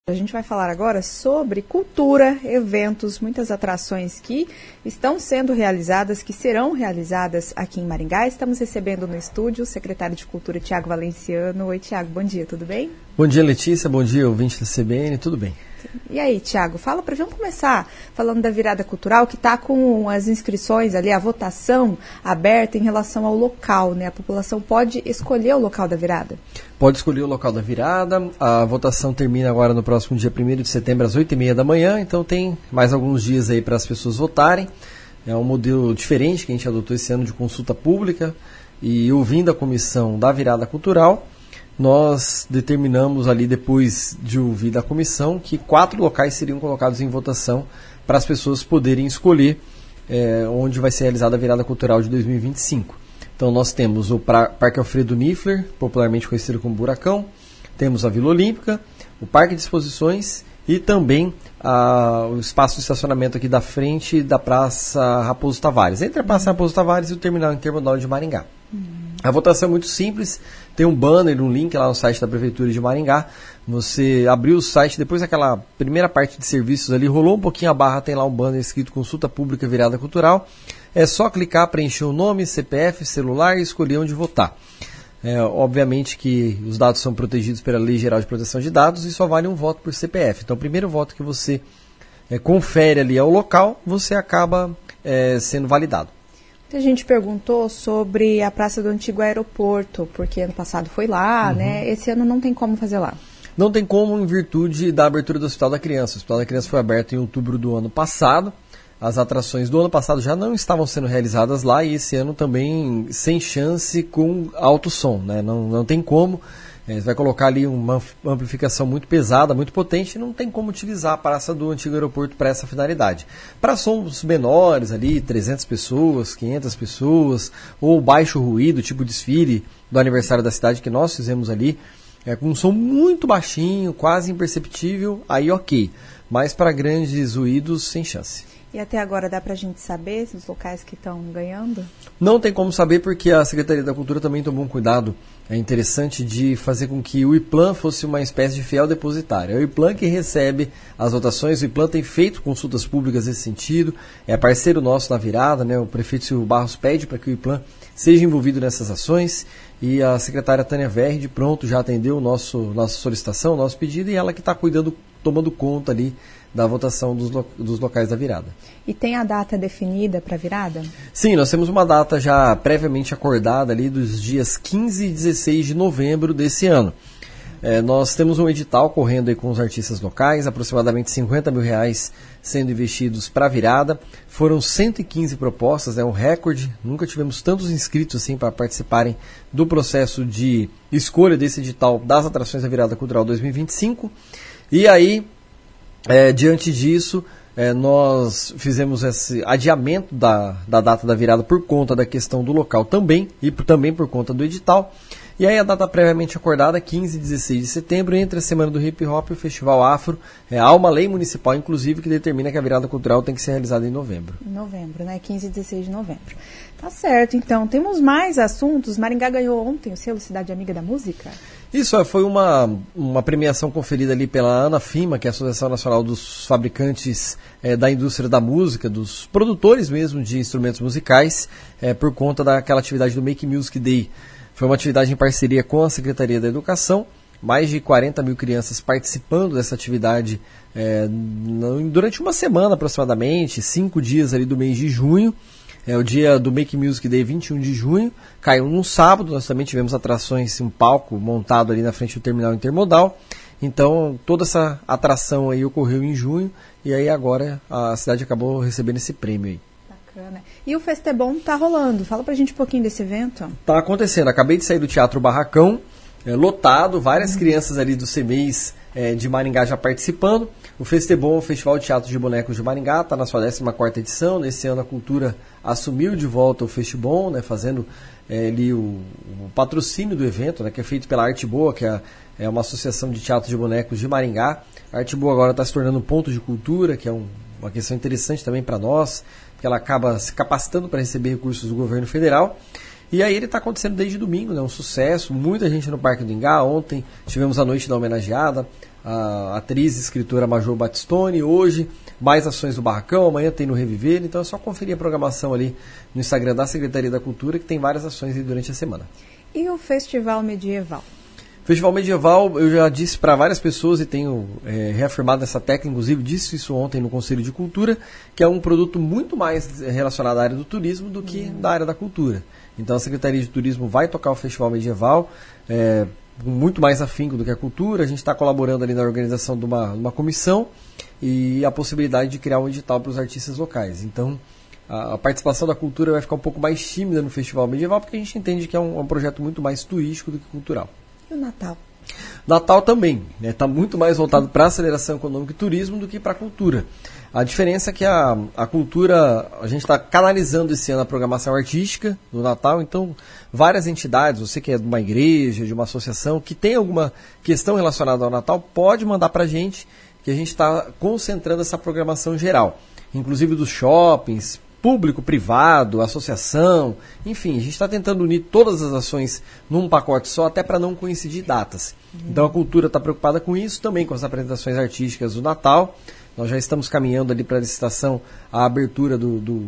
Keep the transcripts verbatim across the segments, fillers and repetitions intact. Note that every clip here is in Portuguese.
A gente vai falar agora sobre cultura, eventos, muitas atrações que estão sendo realizadas, que serão realizadas aqui em Maringá. Estamos recebendo no estúdio o secretário de Cultura, Tiago Valenciano. Oi, Tiago, bom dia, tudo bem? Bom dia, Letícia, bom dia, ouvinte da C B N, tudo bem? E aí, Tiago, fala para vamos começar falando da virada cultural, que está com as inscrições ali, a votação aberta em relação ao local, né? A população pode escolher o local da virada? Pode escolher o local da virada. A votação termina agora no próximo dia primeiro de setembro, às oito e meia da manhã, então tem mais alguns dias aí para as pessoas votarem. É um modelo diferente que a gente adotou esse ano de consulta pública, e ouvindo a comissão da virada cultural, nós determinamos ali, depois de ouvir da comissão, que quatro locais seriam colocados em votação para as pessoas poderem escolher é, onde vai ser realizada a virada cultural de dois mil e vinte e cinco. Então nós temos o pra, Parque Alfredo Niffler, popularmente conhecido como Buracão, temos a Vila Olímpica, o Parque de Exposições e também a, o espaço de estacionamento aqui da frente da Praça Raposo Tavares, entre a Praça Raposo Tavares e o terminal intermodal de Maringá. Uhum. A votação é muito simples, tem um banner, um link lá no site da Prefeitura de Maringá. Você abriu o site, depois daquela primeira parte de serviços ali, rolou um pouquinho a barra, tem lá um banner escrito Consulta Pública Virada Cultural. É só clicar, preencher o nome, C P F, celular e escolher onde votar. É, obviamente que os dados são protegidos pela Lei Geral de Proteção de Dados e só vale um voto por C P F. Então o primeiro voto que você é, confere ali ao local, você acaba é, sendo validado. A gente perguntou sobre a Praça do Antigo Aeroporto, porque ano passado foi lá, uhum. né? Esse ano não tem como fazer lá. Não tem como, em virtude da abertura do Hospital da Criança. O Hospital da Criança foi aberto em outubro do ano passado. As atrações do ano passado já não estavam sendo realizadas lá, e esse ano também sem chance com alto som, né? Não, não tem como. É, vai colocar ali uma amplificação muito pesada, muito potente, e não tem como utilizar a Praça do Antigo Aeroporto para essa finalidade. Para sons menores ali, trezentas pessoas, quinhentas pessoas, ou baixo ruído, tipo desfile do aniversário da cidade que nós fizemos ali, é, com um som muito baixinho, quase imperceptível, aí ok. Mas para grandes ruídos, sem chance. E até agora dá para a gente saber os locais que estão ganhando? Não tem como saber, porque a Secretaria da Cultura também tomou um cuidado é interessante de fazer com que o IPLAN fosse uma espécie de fiel depositário. É o IPLAN que recebe as votações, o IPLAN tem feito consultas públicas nesse sentido, é parceiro nosso na virada, né? O prefeito Silvio Barros pede para que o IPLAN seja envolvido nessas ações, e a secretária Tânia Verri, de pronto, já atendeu o nosso, nossa solicitação, o nosso pedido, e ela que está cuidando, tomando conta ali da votação dos, lo, dos locais da virada. E tem a data definida para a virada? Sim, nós temos uma data já previamente acordada ali dos dias quinze e dezesseis de novembro desse ano. É, nós temos um edital correndo aí com os artistas locais, aproximadamente cinquenta mil reais sendo investidos para a virada. Foram cento e quinze propostas, é um recorde, nunca tivemos tantos inscritos assim para participarem do processo de escolha desse edital das atrações da virada cultural dois mil e vinte e cinco. E aí, É, diante disso, é, nós fizemos esse adiamento da, da data da virada por conta da questão do local também, e por, também por conta do edital. E aí a data previamente acordada, quinze e dezesseis de setembro, entre a Semana do Hip Hop e o Festival Afro. É, há uma lei municipal, inclusive, que determina que a virada cultural tem que ser realizada em novembro. Em novembro, né? quinze e dezesseis de novembro. Tá certo, então. Temos mais assuntos. Maringá ganhou ontem o selo Cidade Amiga da Música. Isso, foi uma, uma premiação conferida ali pela ANAFIMA, que é a Associação Nacional dos Fabricantes é, da Indústria da Música, dos produtores mesmo de instrumentos musicais, é, por conta daquela atividade do Make Music Day. Foi uma atividade em parceria com a Secretaria da Educação, mais de quarenta mil crianças participando dessa atividade é, durante uma semana aproximadamente, cinco dias ali do mês de junho. É o dia do Make Music Day, vinte e um de junho, caiu num sábado. Nós também tivemos atrações, um palco montado ali na frente do terminal intermodal. Então toda essa atração aí ocorreu em junho, e aí agora a cidade acabou recebendo esse prêmio aí. Bacana. E o Festebom tá rolando, fala pra gente um pouquinho desse evento. Tá acontecendo, acabei de sair do Teatro Barracão, é, lotado, várias uhum. crianças ali do C M E I S é, de Maringá já participando. O Festebom, o Festival de Teatro de Bonecos de Maringá, está na sua décima quarta edição. Nesse ano a Cultura assumiu de volta o Festebom, né, fazendo é, ali o, o patrocínio do evento, né, que é feito pela Arte Boa, que é, é uma associação de teatro de bonecos de Maringá. A Arte Boa agora está se tornando um ponto de cultura, que é um, uma questão interessante também para nós, porque ela acaba se capacitando para receber recursos do governo federal. E aí ele está acontecendo desde domingo, né? Um sucesso, muita gente no Parque do Ingá. Ontem tivemos a noite da homenageada, a atriz e escritora Major Batistoni. Hoje, mais ações do Barracão, amanhã tem no Reviver. Então é só conferir a programação ali no Instagram da Secretaria da Cultura, que tem várias ações aí durante a semana. E o Festival Medieval? Festival Medieval, eu já disse para várias pessoas e tenho é, reafirmado essa técnica, inclusive disse isso ontem no Conselho de Cultura, que é um produto muito mais relacionado à área do turismo do que uhum. da área da cultura. Então a Secretaria de Turismo vai tocar o Festival Medieval é, com muito mais afinco do que a cultura. A gente está colaborando ali na organização de uma, uma comissão e a possibilidade de criar um edital para os artistas locais. Então a, a participação da cultura vai ficar um pouco mais tímida no Festival Medieval, porque a gente entende que é um, um projeto muito mais turístico do que cultural. E o Natal? Natal também, está né? muito mais voltado para a aceleração econômica e turismo do que para a cultura. A diferença é que a, a cultura, a gente está canalizando esse ano a programação artística do Natal, então várias entidades, você que é de uma igreja, de uma associação, que tem alguma questão relacionada ao Natal, pode mandar para a gente, que a gente está concentrando essa programação geral, inclusive dos shoppings, público, privado, associação, enfim, a gente está tentando unir todas as ações num pacote só, até para não coincidir datas. Uhum. Então a cultura está preocupada com isso, também com as apresentações artísticas do Natal. Nós já estamos caminhando ali para a licitação, a abertura do, do,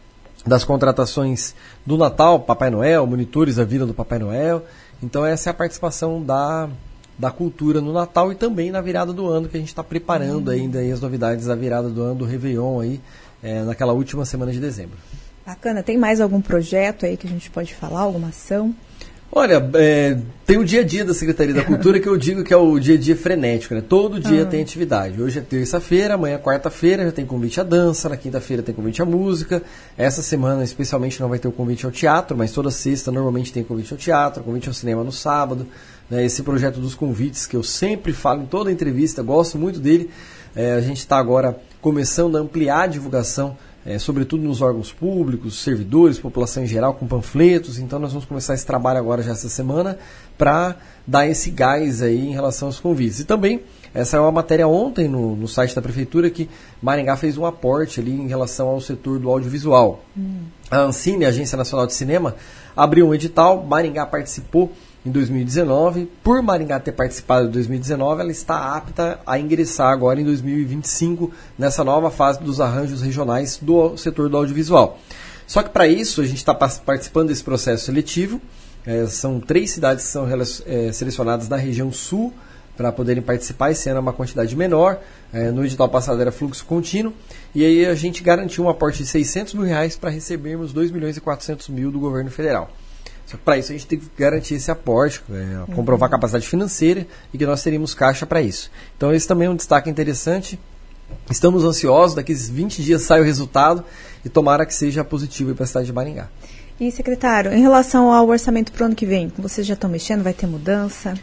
das contratações do Natal, Papai Noel, monitores da vida do Papai Noel. Então essa é a participação da, da cultura no Natal e também na virada do ano, que a gente está preparando uhum. ainda aí as novidades da virada do ano, do Réveillon aí, É, naquela última semana de dezembro. Bacana. Tem mais algum projeto aí que a gente pode falar, alguma ação? Olha, é, tem o dia a dia da Secretaria da Cultura, que eu digo que é o dia a dia frenético, né? Todo dia ah. tem atividade. Hoje é terça-feira, amanhã é quarta-feira, já tem convite à dança, na quinta-feira tem convite à música. Essa semana, especialmente, não vai ter o convite ao teatro, mas toda sexta normalmente tem convite ao teatro, convite ao cinema no sábado. Né? Esse projeto dos convites, que eu sempre falo em toda entrevista, gosto muito dele. É, a gente está agora começando a ampliar a divulgação, é, sobretudo nos órgãos públicos, servidores, população em geral, com panfletos. Então nós vamos começar esse trabalho agora já essa semana para dar esse gás aí em relação aos convites. E também, essa é uma matéria ontem no, no site da Prefeitura, que Maringá fez um aporte ali em relação ao setor do audiovisual. Hum. A Ancine, a Agência Nacional de Cinema, abriu um edital, Maringá participou em dois mil e dezenove, por Maringá ter participado em dois mil e dezenove, ela está apta a ingressar agora em dois mil e vinte e cinco, nessa nova fase dos arranjos regionais do setor do audiovisual. Só que para isso, a gente está participando desse processo seletivo, é, são três cidades que são é, selecionadas na região sul, para poderem participar. Esse ano é uma quantidade menor, é, no edital passado era fluxo contínuo, e aí a gente garantiu um aporte de seiscentos mil reais para recebermos dois milhões e quatrocentos mil do governo federal. Só que para isso a gente tem que garantir esse aporte, é, comprovar a capacidade financeira e que nós teríamos caixa para isso. Então esse também é um destaque interessante. Estamos ansiosos, daqui a vinte dias sai o resultado e tomara que seja positivo para a cidade de Maringá. E secretário, em relação ao orçamento para o ano que vem, vocês já estão mexendo, vai ter mudança?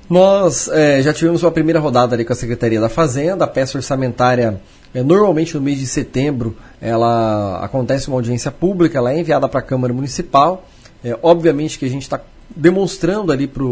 Nós é, já tivemos uma primeira rodada ali com a Secretaria da Fazenda, a peça orçamentária, é, normalmente no mês de setembro, ela acontece uma audiência pública, ela é enviada para a Câmara Municipal. É, obviamente que a gente está demonstrando ali para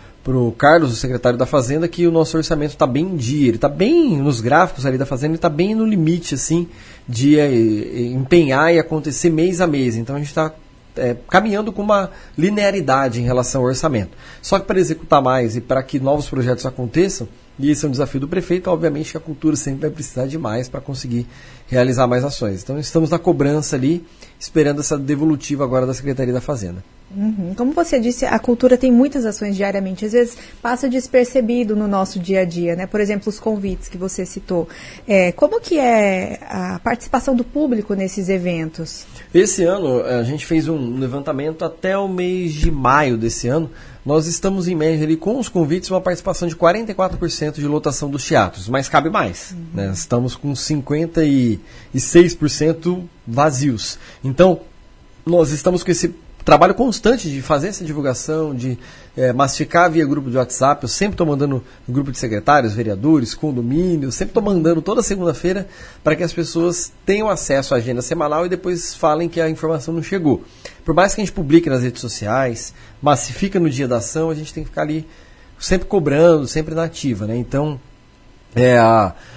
o Carlos, o secretário da Fazenda, que o nosso orçamento está bem em dia, ele está bem nos gráficos ali da Fazenda, ele está bem no limite assim, de é, empenhar e acontecer mês a mês. Então a gente está é, caminhando com uma linearidade em relação ao orçamento. Só que para executar mais e para que novos projetos aconteçam, e esse é um desafio do prefeito, obviamente que a cultura sempre vai precisar de mais para conseguir realizar mais ações. Então estamos na cobrança ali, esperando essa devolutiva agora da Secretaria da Fazenda. Uhum. Como você disse, a cultura tem muitas ações diariamente, às vezes passa despercebido no nosso dia a dia, né? Por exemplo, os convites que você citou. É, como que é a participação do público nesses eventos? Esse ano a gente fez um levantamento até o mês de maio desse ano. Nós estamos em média ali com os convites uma participação de quarenta e quatro por cento de lotação dos teatros, mas cabe mais. Uhum. Né? Estamos com cinquenta e seis por cento vazios. Então, nós estamos com esse trabalho constante de fazer essa divulgação, de é, massificar via grupo de WhatsApp. Eu sempre estou mandando no grupo de secretários, vereadores, condomínios, sempre estou mandando toda segunda-feira para que as pessoas tenham acesso à agenda semanal e depois falem que a informação não chegou. Por mais que a gente publique nas redes sociais, massifica no dia da ação, a gente tem que ficar ali sempre cobrando, sempre na ativa, né? Então, é, a,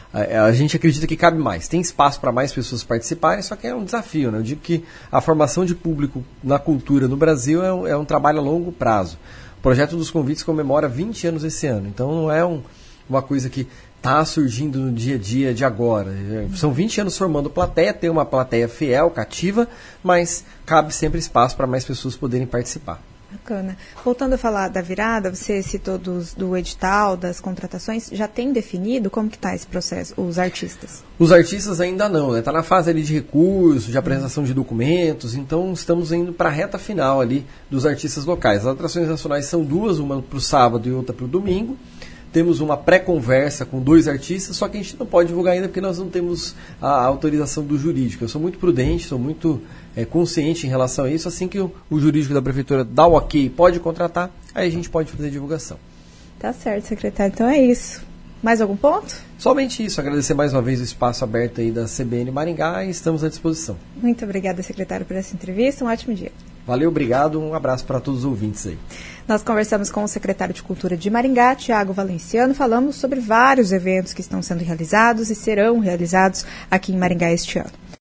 a, a gente acredita que cabe mais. Tem espaço para mais pessoas participarem, só que é um desafio, né? Eu digo que a formação de público na cultura no Brasil é um, é um trabalho a longo prazo. O Projeto dos Convites comemora vinte anos esse ano, então não é um, uma coisa que está surgindo no dia a dia de agora. São vinte anos formando plateia, tem uma plateia fiel, cativa, mas cabe sempre espaço para mais pessoas poderem participar. Bacana. Voltando a falar da virada, você citou dos, do edital, das contratações, já tem definido como que está esse processo, os artistas? Os artistas ainda não, né? Está na fase ali de recurso, de apresentação de documentos, então estamos indo para a reta final ali dos artistas locais. As atrações nacionais são duas, uma para o sábado e outra para o domingo. Temos uma pré-conversa com dois artistas, só que a gente não pode divulgar ainda porque nós não temos a autorização do jurídico. Eu sou muito prudente, sou muito é, consciente em relação a isso. Assim que o, o jurídico da prefeitura dá o ok, pode contratar, aí a gente pode fazer a divulgação. Tá certo, secretário. Então é isso. Mais algum ponto? Somente isso. Agradecer mais uma vez o espaço aberto aí da C B N Maringá e estamos à disposição. Muito obrigada, secretário, por essa entrevista. Um ótimo dia. Valeu, obrigado. Um abraço para todos os ouvintes aí. Nós conversamos com o secretário de Cultura de Maringá, Tiago Valenciano, falamos sobre vários eventos que estão sendo realizados e serão realizados aqui em Maringá este ano.